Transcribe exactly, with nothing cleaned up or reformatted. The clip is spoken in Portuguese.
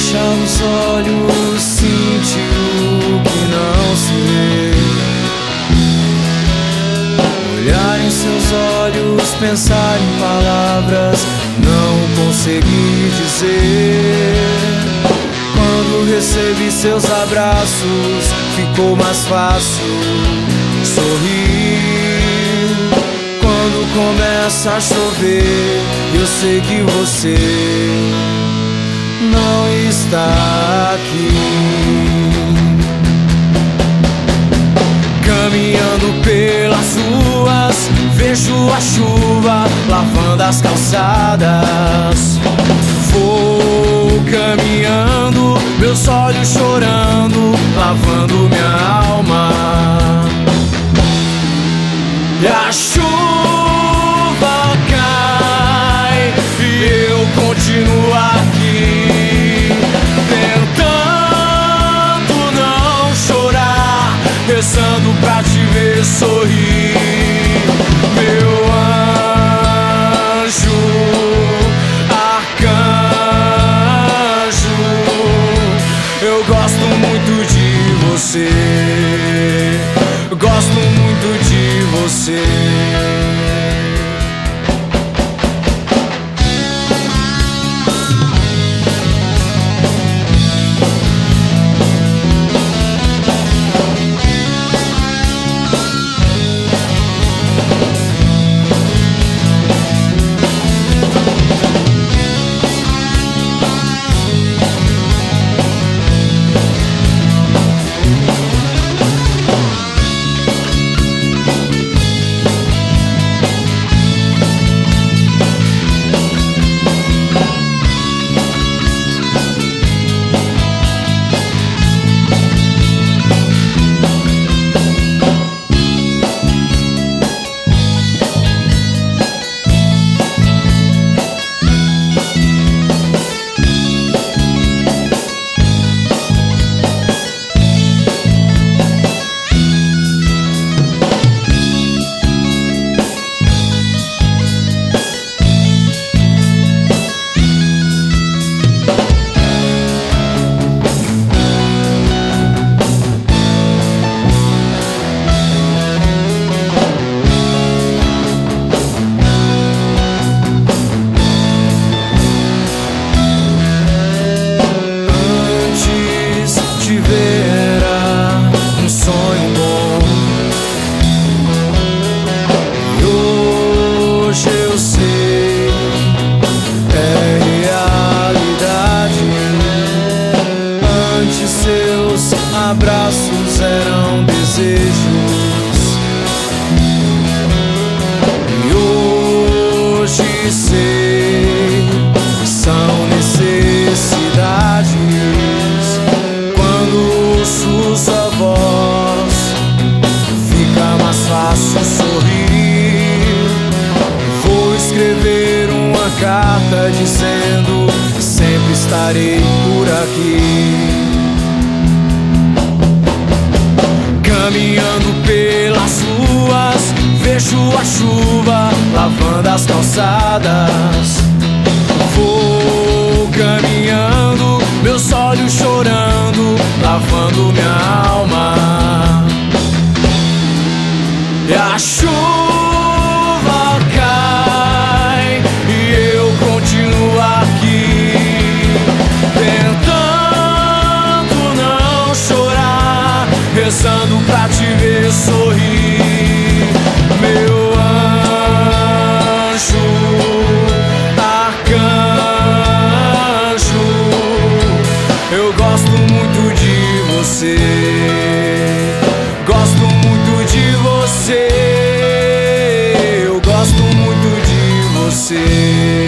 fechar os olhos, sentir o que não se vê. Olhar em seus olhos, pensar em palavras, não conseguir dizer. Quando recebi seus abraços, ficou mais fácil sorrir. Quando começa a chover, eu sei que você não está aqui. Caminhando pelas ruas, vejo a chuva lavando as calçadas. Vou caminhando, meus olhos chorando, lavando minha alma. E a chuva cai e eu continuo aqui, tentando não chorar, rezando pra te ver sorrir. Meu anjo, arcanjo, eu gosto muito de você, gosto muito de você. Abraços eram desejos e hoje sei, são necessidades. Quando ouço sua voz, fica mais fácil sorrir. Vou escrever uma carta dizendo que sempre estarei por aqui. Caminhando pelas ruas, vejo a chuva lavando as calçadas. Vou caminhando, meus olhos chorando, lavando minha alma. E a chuva cai e eu continuo aqui, tentando não chorar, rezando pra te ver sorrir. Meu anjo, arcanjo, eu gosto muito de você, gosto muito de você, eu gosto muito de você.